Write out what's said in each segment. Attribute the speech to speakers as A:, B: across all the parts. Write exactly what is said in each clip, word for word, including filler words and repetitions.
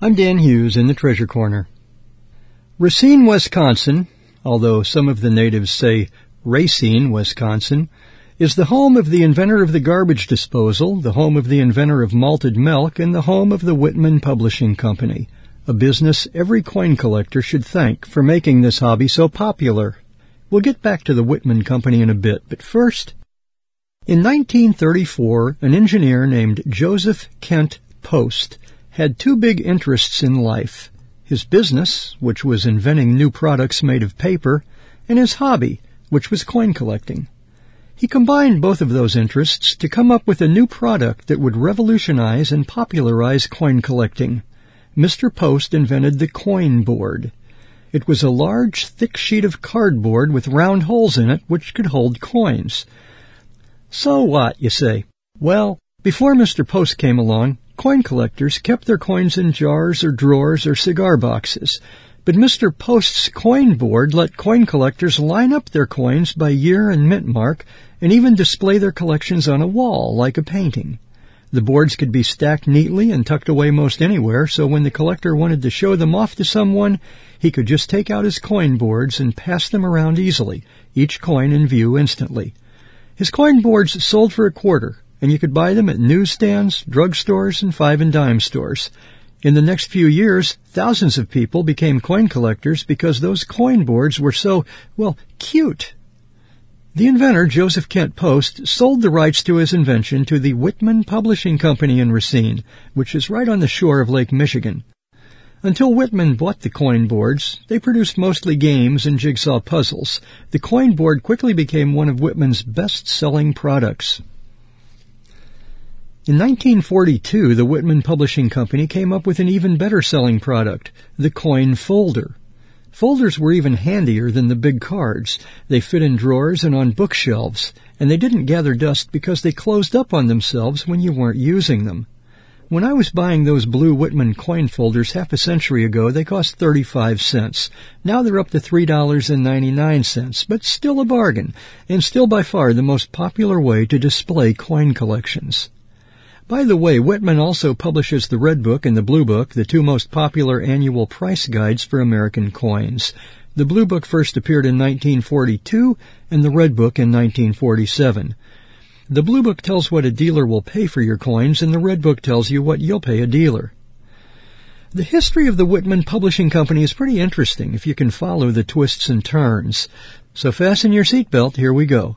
A: I'm Dan Hughes in the Treasure Corner. Racine, Wisconsin, although some of the natives say Racine, Wisconsin, is the home of the inventor of the garbage disposal, the home of the inventor of malted milk, and the home of the Whitman Publishing Company, a business every coin collector should thank for making this hobby so popular. We'll get back to the Whitman Company in a bit, but first, in nineteen thirty-four, an engineer named Joseph Kent Post had two big interests in life: his business, which was inventing new products made of paper, and his hobby, which was coin collecting. He combined both of those interests to come up with a new product that would revolutionize and popularize coin collecting. Mister Post invented the coin board. It was a large, thick sheet of cardboard with round holes in it which could hold coins. So what, you say? Well, before Mister Post came along, coin collectors kept their coins in jars or drawers or cigar boxes. But Mister Post's coin board let coin collectors line up their coins by year and mint mark and even display their collections on a wall like a painting. The boards could be stacked neatly and tucked away most anywhere, so when the collector wanted to show them off to someone, he could just take out his coin boards and pass them around easily, each coin in view instantly. His coin boards sold for a quarter, and you could buy them at newsstands, drugstores, and five and dime stores. In the next few years, thousands of people became coin collectors because those coin boards were so, well, cute. The inventor, Joseph Kent Post, sold the rights to his invention to the Whitman Publishing Company in Racine, which is right on the shore of Lake Michigan. Until Whitman bought the coin boards, they produced mostly games and jigsaw puzzles. The coin board quickly became one of Whitman's best-selling products. In nineteen forty-two, the Whitman Publishing Company came up with an even better-selling product, the coin folder. Folders were even handier than the big cards. They fit in drawers and on bookshelves, and they didn't gather dust because they closed up on themselves when you weren't using them. When I was buying those blue Whitman coin folders half a century ago, they cost thirty-five cents. Now they're up to three dollars and ninety-nine cents, but still a bargain, and still by far the most popular way to display coin collections. By the way, Whitman also publishes the Red Book and the Blue Book, the two most popular annual price guides for American coins. The Blue Book first appeared in nineteen forty-two, and the Red Book in nineteen forty-seven. The Blue Book tells what a dealer will pay for your coins, and the Red Book tells you what you'll pay a dealer. The history of the Whitman Publishing Company is pretty interesting if you can follow the twists and turns. So fasten your seatbelt, here we go.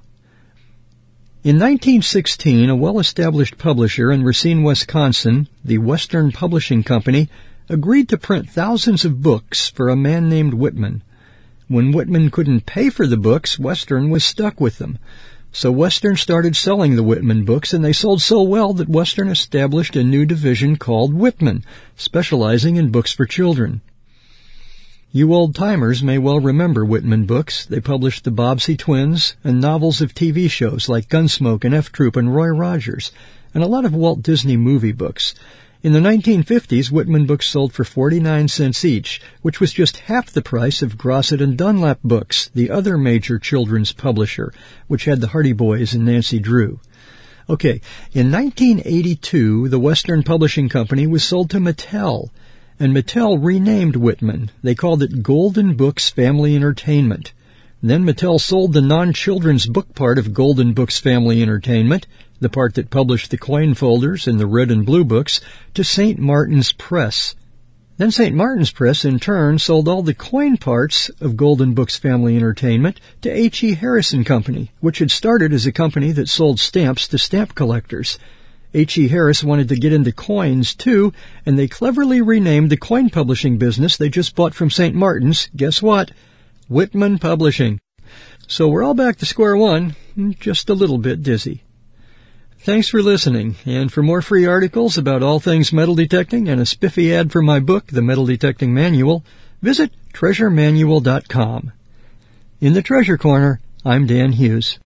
A: In nineteen sixteen, a well-established publisher in Racine, Wisconsin, the Western Publishing Company, agreed to print thousands of books for a man named Whitman. When Whitman couldn't pay for the books, Western was stuck with them. So Western started selling the Whitman books, and they sold so well that Western established a new division called Whitman, specializing in books for children. You old-timers may well remember Whitman books. They published the Bobbsey Twins and novels of T V shows like Gunsmoke and F Troop and Roy Rogers, and a lot of Walt Disney movie books. In the nineteen fifties, Whitman books sold for forty-nine cents each, which was just half the price of Grosset and Dunlap Books, the other major children's publisher, which had the Hardy Boys and Nancy Drew. Okay, in nineteen eighty-two, the Western Publishing Company was sold to Mattel, and Mattel renamed Whitman. They called it Golden Books Family Entertainment. Then Mattel sold the non-children's book part of Golden Books Family Entertainment, the part that published the coin folders and the red and blue books, to Saint Martin's Press. Then Saint Martin's Press, in turn, sold all the coin parts of Golden Books Family Entertainment to H E Harris and Company, which had started as a company that sold stamps to stamp collectors. H E Harris wanted to get into coins, too, and they cleverly renamed the coin publishing business they just bought from Saint Martin's, guess what? Whitman Publishing. So we're all back to square one, just a little bit dizzy. Thanks for listening, and for more free articles about all things metal detecting and a spiffy ad for my book, The Metal Detecting Manual, visit treasure manual dot com. In the Treasure Corner, I'm Dan Hughes.